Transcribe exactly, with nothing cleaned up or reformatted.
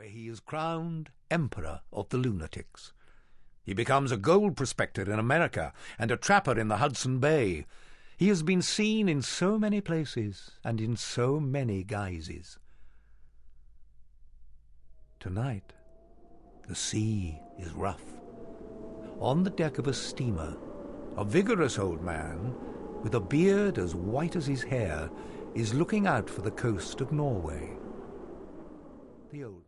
where he is crowned Emperor of the Lunatics. He becomes a gold prospector in America and a trapper in the Hudson Bay. He has been seen in so many places and in so many guises. Tonight, the sea is rough. On the deck of a steamer, a vigorous old man, with a beard as white as his hair, is looking out for the coast of Norway. The old